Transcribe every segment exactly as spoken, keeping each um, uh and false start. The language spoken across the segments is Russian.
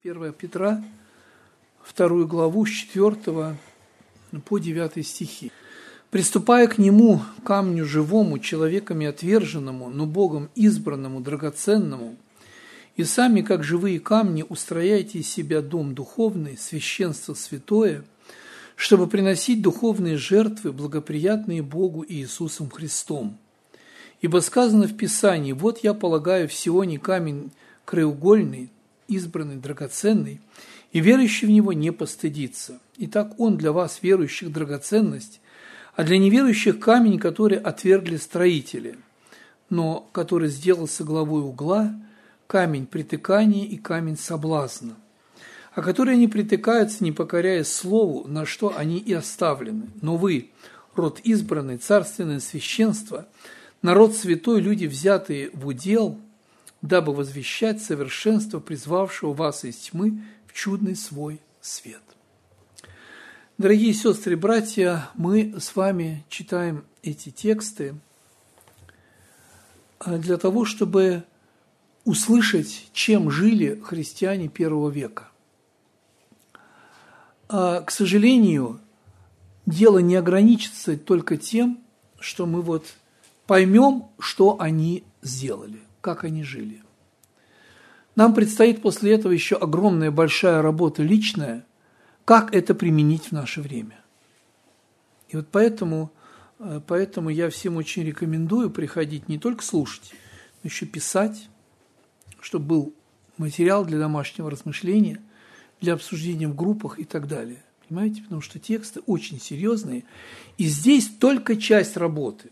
первое Петра, вторую главу, с четвёртого по девятый стихи. «Приступая к нему, камню живому, человеками отверженному, но Богом избранному, драгоценному, и сами, как живые камни, устрояйте из себя дом духовный, священство святое, чтобы приносить духовные жертвы, благоприятные Богу и Иисусом Христом. Ибо сказано в Писании: вот я полагаю в Сионе камень краеугольный, избранный, драгоценный, и верующий в него не постыдится. Итак, он для вас, верующих, драгоценность, а для неверующих камень, который отвергли строители, но который сделался главой угла, камень притыкания и камень соблазна, а которые не притыкаются, не покоряясь слову, на что они и оставлены. Но вы, род избранный, царственное священство, народ святой, люди, взятые в удел, дабы возвещать совершенство призвавшего вас из тьмы в чудный свой свет». Дорогие сестры и братья, мы с вами читаем эти тексты для того, чтобы услышать, чем жили христиане первого века. А, к сожалению, дело не ограничится только тем, что мы вот поймем, что они сделали, как они жили. Нам предстоит после этого еще огромная большая работа личная, как это применить в наше время. И вот поэтому, поэтому я всем очень рекомендую приходить не только слушать, но еще писать, чтобы был материал для домашнего размышления, для обсуждения в группах и так далее. Понимаете? Потому что тексты очень серьезные, и здесь только часть работы.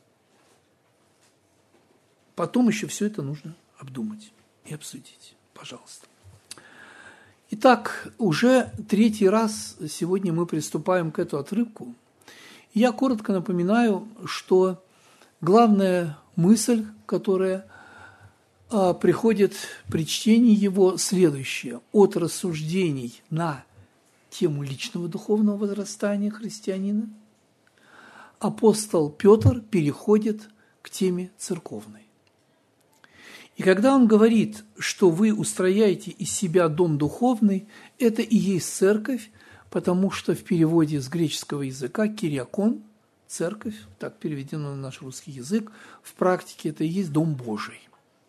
Потом еще все это нужно обдумать и обсудить. Пожалуйста. Итак, уже третий раз сегодня мы приступаем к этому отрывку. Я коротко напоминаю, что главная мысль, которая а, приходит при чтении его, следующая. От рассуждений на тему личного духовного возрастания христианина апостол Петр переходит к теме церковной. И когда он говорит, что вы устрояете из себя дом духовный, это и есть церковь, потому что в переводе с греческого языка кириакон, церковь, так переведено на наш русский язык, в практике это и есть дом Божий.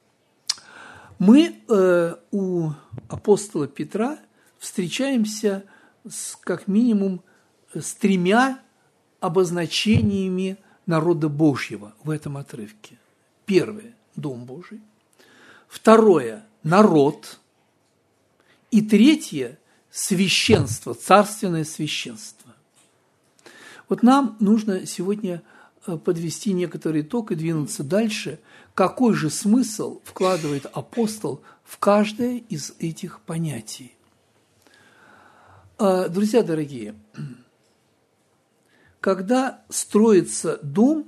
Мы э, у апостола Петра встречаемся с, как минимум с тремя обозначениями народа Божьего в этом отрывке. Первое – дом Божий. Второе – народ. И третье – священство, царственное священство. Вот нам нужно сегодня подвести некоторый итог и двинуться дальше. Какой же смысл вкладывает апостол в каждое из этих понятий? Друзья дорогие, когда строится дом,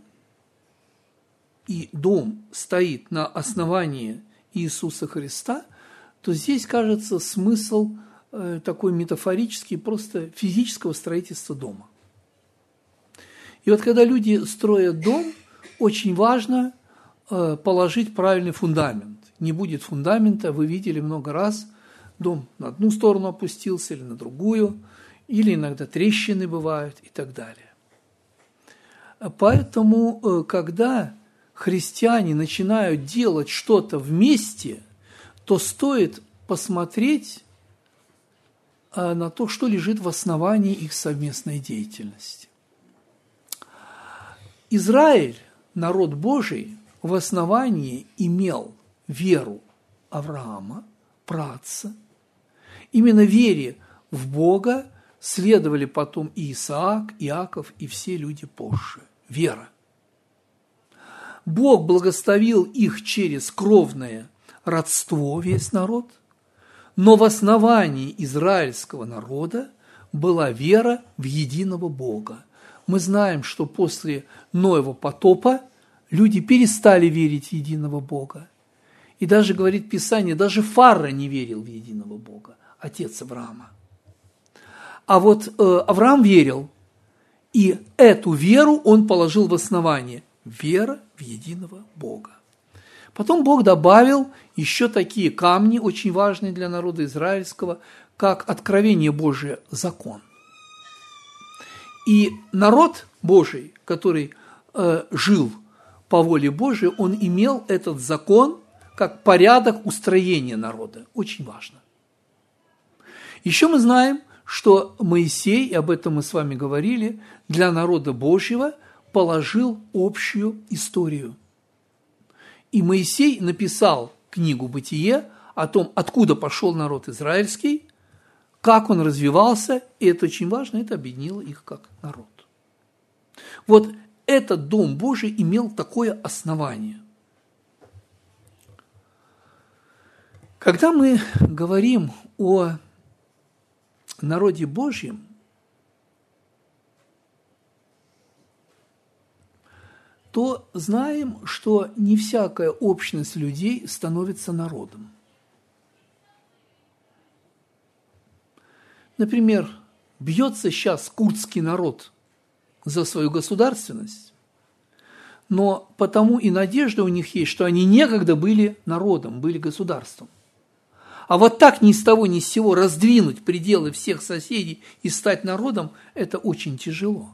и дом стоит на основании Иисуса Христа, то здесь, кажется, смысл э, такой метафорический, просто физического строительства дома. И вот когда люди строят дом, очень важно э, положить правильный фундамент. Не будет фундамента, вы видели много раз, дом на одну сторону опустился или на другую, или иногда трещины бывают и так далее. Поэтому, э, когда христиане начинают делать что-то вместе, то стоит посмотреть на то, что лежит в основании их совместной деятельности. Израиль, народ Божий, в основании имел веру Авраама, праотца. Именно вере в Бога следовали потом и Исаак, Иаков и все люди позже. Вера. Бог благословил их через кровное родство, весь народ, но в основании израильского народа была вера в единого Бога. Мы знаем, что после Ноева потопа люди перестали верить в единого Бога. И даже, говорит Писание, даже Фара не верил в единого Бога, отец Авраама. А вот э, Авраам верил, и эту веру он положил в основание. Вера в единого Бога. Потом Бог добавил еще такие камни, очень важные для народа израильского, как откровение Божие, закон. И народ Божий, который э, жил по воле Божией, он имел этот закон как порядок устроения народа. Очень важно. Еще мы знаем, что Моисей, и об этом мы с вами говорили, для народа Божьего положил общую историю. И Моисей написал книгу «Бытие» о том, откуда пошел народ израильский, как он развивался, и это очень важно, это объединило их как народ. Вот этот Дом Божий имел такое основание. Когда мы говорим о народе Божьем, то знаем, что не всякая общность людей становится народом. Например, бьется сейчас курдский народ за свою государственность, но потому и надежда у них есть, что они некогда были народом, были государством. А вот так ни с того ни с сего раздвинуть пределы всех соседей и стать народом – это очень тяжело.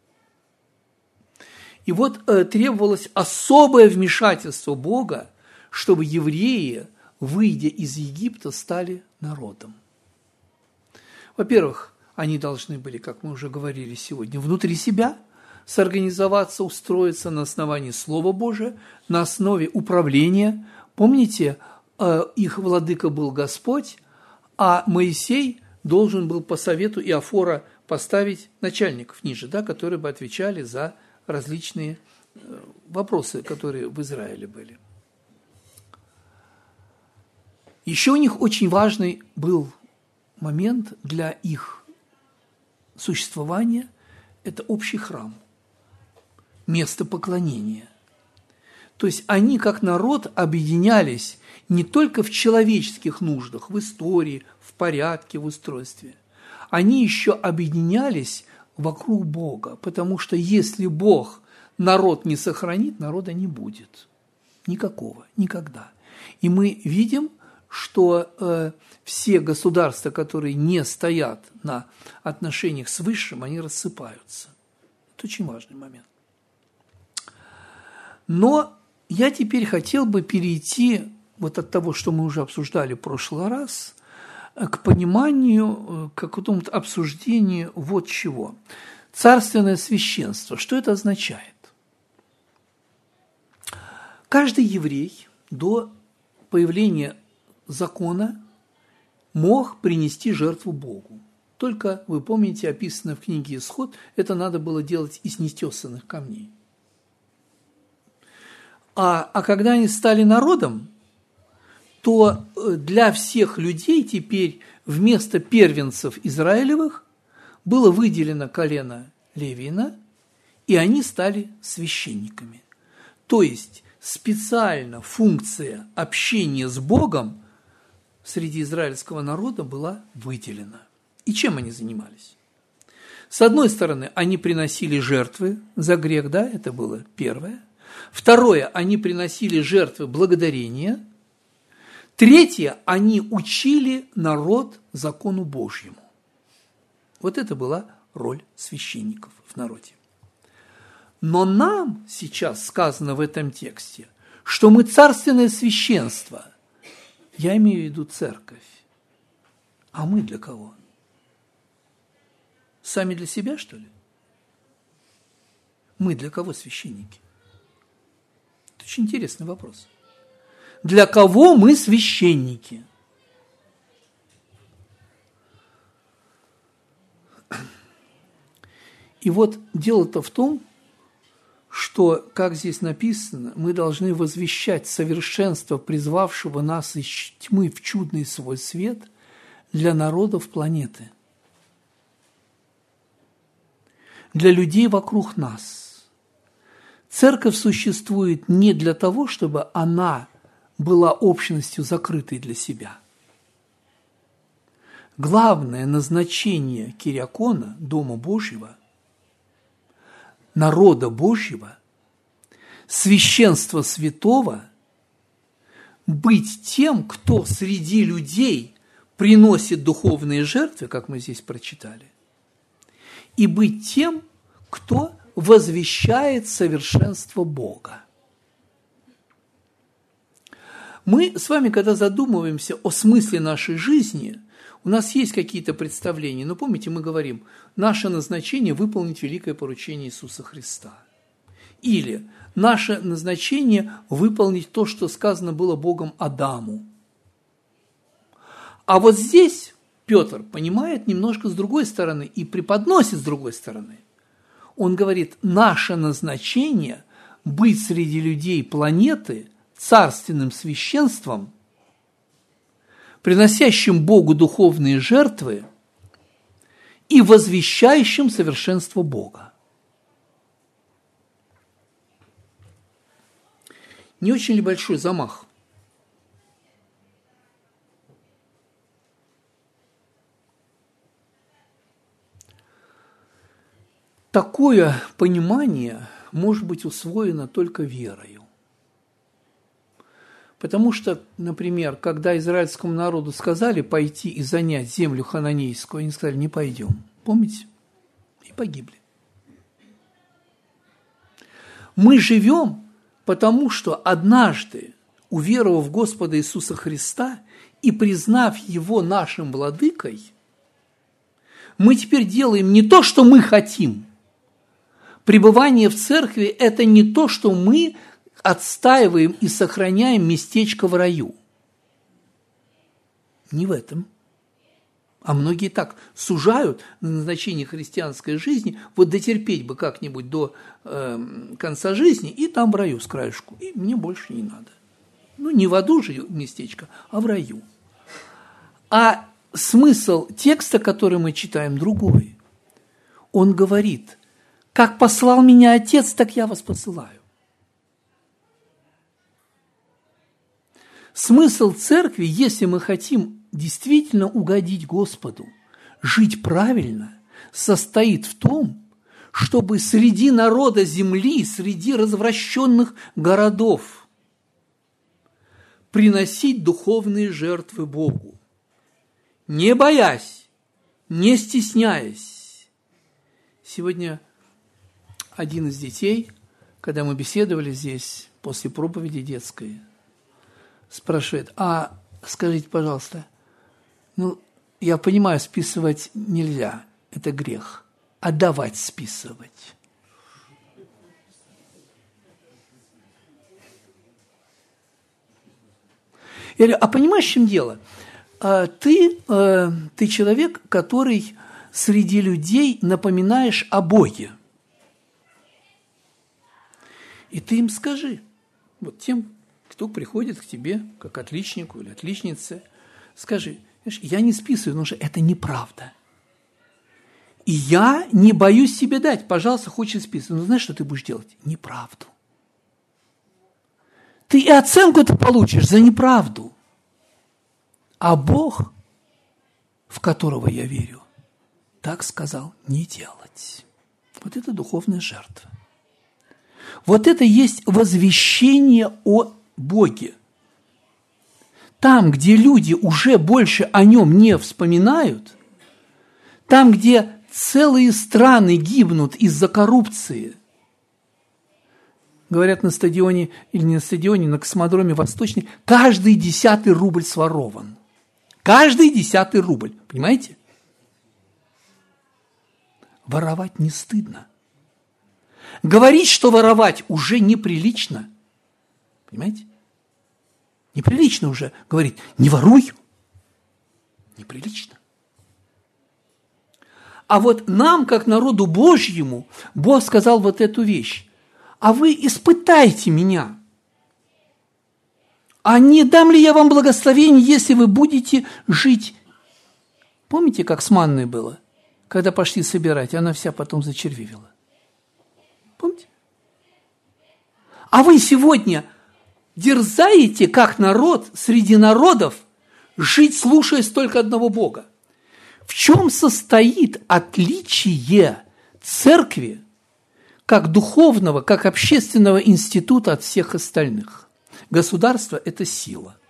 И вот э, требовалось особое вмешательство Бога, чтобы евреи, выйдя из Египта, стали народом. Во-первых, они должны были, как мы уже говорили сегодня, внутри себя сорганизоваться, устроиться на основании Слова Божия, на основе управления. Помните, их владыка был Господь, а Моисей должен был по совету Иофора поставить начальников ниже, да, которые бы отвечали за различные вопросы, которые в Израиле были. Еще у них очень важный был момент для их существования – это общий храм, место поклонения. То есть они, как народ, объединялись не только в человеческих нуждах, в истории, в порядке, в устройстве. Они еще объединялись вокруг Бога, потому что если Бог народ не сохранит, народа не будет. Никакого, никогда. И мы видим, что э, все государства, которые не стоят на отношениях с Высшим, они рассыпаются. Это очень важный момент. Но я теперь хотел бы перейти вот от того, что мы уже обсуждали в прошлый раз, к пониманию, к какому-то обсуждению вот чего. Царственное священство. Что это означает? Каждый еврей до появления закона мог принести жертву Богу. Только, вы помните, описано в книге «Исход», это надо было делать из нетесанных камней. А, а когда они стали народом, то для всех людей теперь вместо первенцев Израилевых было выделено колено Левина, и они стали священниками. То есть специально функция общения с Богом среди израильского народа была выделена. И чем они занимались? С одной стороны, они приносили жертвы за грех, да, это было первое. Второе, они приносили жертвы благодарения. Третье, они учили народ закону Божьему. Вот это была роль священников в народе. Но нам сейчас сказано в этом тексте, что мы царственное священство. Я имею в виду церковь. А мы для кого? Сами для себя, что ли? Мы для кого священники? Это очень интересный вопрос. Для кого мы священники? И вот дело-то в том, что, как здесь написано, мы должны возвещать совершенство призвавшего нас из тьмы в чудный свой свет для народов планеты, для людей вокруг нас. Церковь существует не для того, чтобы она была общностью закрытой для себя. Главное назначение Кириакона, Дома Божьего, народа Божьего, священства святого быть тем, кто среди людей приносит духовные жертвы, как мы здесь прочитали, и быть тем, кто возвещает совершенство Бога. Мы с вами, когда задумываемся о смысле нашей жизни, у нас есть какие-то представления, но помните, мы говорим, наше назначение – выполнить великое поручение Иисуса Христа. Или наше назначение – выполнить то, что сказано было Богом Адаму. А вот здесь Петр понимает немножко с другой стороны и преподносит с другой стороны. Он говорит, наше назначение – быть среди людей планеты царственным священством, приносящим Богу духовные жертвы и возвещающим совершенство Бога. Не очень ли большой замах? Такое понимание может быть усвоено только верою. Потому что, например, когда израильскому народу сказали пойти и занять землю хананейскую, они сказали, не пойдем. Помните? И погибли. Мы живем, потому что однажды, уверовав в Господа Иисуса Христа и признав Его нашим владыкой, мы теперь делаем не то, что мы хотим. Пребывание в церкви – это не то, что мы отстаиваем и сохраняем местечко в раю. Не в этом. А многие так сужают на назначение христианской жизни, вот дотерпеть бы как-нибудь до э, конца жизни, и там в раю с краешку. И мне больше не надо. Ну, не в аду же местечко, а в раю. А смысл текста, который мы читаем, другой. Он говорит, как послал меня Отец, так я вас посылаю. Смысл церкви, если мы хотим действительно угодить Господу, жить правильно, состоит в том, чтобы среди народа земли, среди развращенных городов приносить духовные жертвы Богу, не боясь, не стесняясь. Сегодня один из детей, когда мы беседовали здесь после проповеди детской, спрашивает, а скажите, пожалуйста, ну, я понимаю, списывать нельзя, это грех, а давать списывать? Я говорю, а понимаешь, в чем дело? Ты, ты человек, который среди людей напоминаешь о Боге. И ты им скажи, вот тем, кто приходит к тебе, как отличнику или отличнице, скажи, я не списываю, потому что это неправда. И я не боюсь себе дать, пожалуйста, хочешь списывать. Но знаешь, что ты будешь делать? Неправду. Ты и оценку-то получишь за неправду. А Бог, в которого я верю, так сказал не делать. Вот это духовная жертва. Вот это есть возвещение о Боге. Там, где люди уже больше о нем не вспоминают, там, где целые страны гибнут из-за коррупции, говорят, на стадионе, или не на стадионе, на космодроме Восточный, каждый десятый рубль сворован. Каждый десятый рубль, понимаете? Воровать не стыдно. Говорить, что воровать уже неприлично, понимаете? Неприлично уже говорить, не воруй. Неприлично. А вот нам, как народу Божьему, Бог сказал вот эту вещь. А вы испытайте меня. А не дам ли я вам благословение, если вы будете жить? Помните, как с манной было? Когда пошли собирать, она вся потом зачервивела. Помните? А вы сегодня дерзаете, как народ, среди народов, жить, слушаясь только одного Бога. В чем состоит отличие церкви, как духовного, как общественного института от всех остальных? Государство – это сила.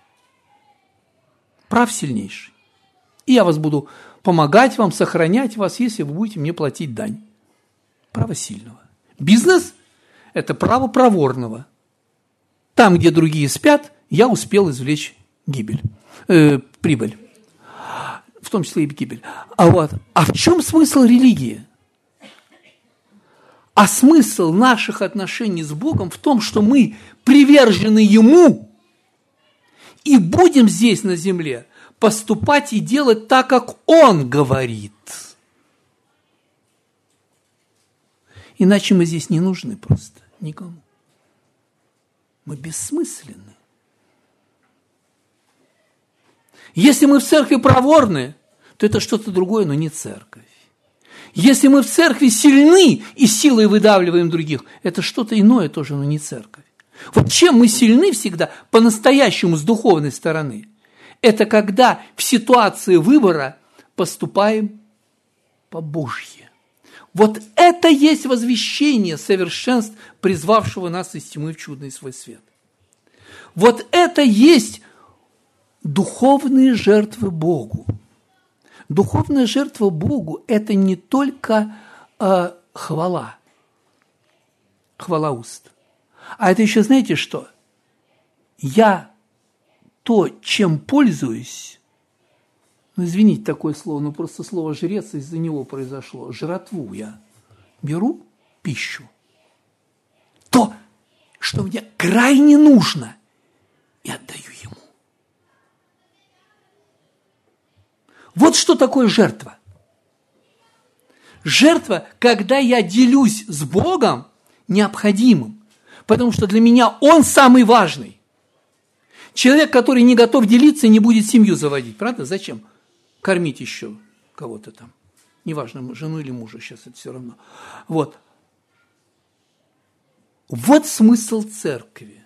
Прав сильнейший. И я вас буду помогать вам, сохранять вас, если вы будете мне платить дань. Право сильного. Бизнес – это право проворного. Там, где другие спят, я успел извлечь гибель, э, прибыль. В том числе и гибель. А, вот, а в чем смысл религии? А смысл наших отношений с Богом в том, что мы привержены Ему и будем здесь на земле поступать и делать так, как Он говорит. Иначе мы здесь не нужны просто никому. Мы бессмысленны. Если мы в церкви проворны, то это что-то другое, но не церковь. Если мы в церкви сильны и силой выдавливаем других, это что-то иное тоже, но не церковь. Вот чем мы сильны всегда по-настоящему с духовной стороны, это когда в ситуации выбора поступаем по-божье. Вот это есть возвещение совершенств, призвавшего нас из тьмы в чудный свой свет. Вот это есть духовные жертвы Богу. Духовная жертва Богу – это не только э, хвала, хвала уст. А это еще, знаете что? Я то, чем пользуюсь, ну, извините такое слово, но просто слово «жрец» из-за него произошло, жратву я беру пищу. То, что мне крайне нужно, и отдаю ему. Вот что такое жертва. Жертва, когда я делюсь с Богом необходимым, потому что для меня Он самый важный. Человек, который не готов делиться, не будет семью заводить. Правда? Зачем? Кормить еще кого-то там. Неважно, жену или мужа, сейчас это все равно. Вот. Вот смысл церкви.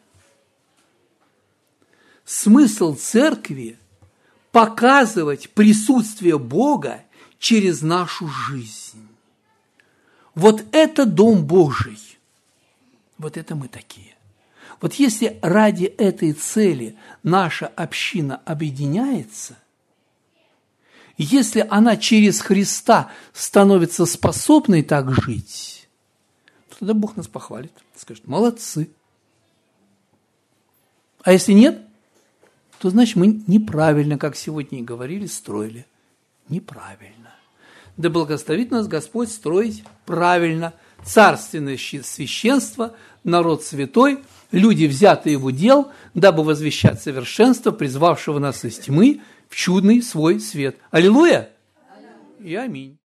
Смысл церкви – показывать присутствие Бога через нашу жизнь. Вот это Дом Божий. Вот это мы такие. Вот если ради этой цели наша община объединяется, если она через Христа становится способной так жить, то тогда Бог нас похвалит, скажет: молодцы. А если нет, то значит мы неправильно, как сегодня и говорили, строили. Неправильно. Да благословит нас Господь строить правильно. Царственное священство, народ святой, люди, взятые в удел, дабы возвещать совершенство, призвавшего нас из тьмы в чудный свой свет. Аллилуйя! И аминь.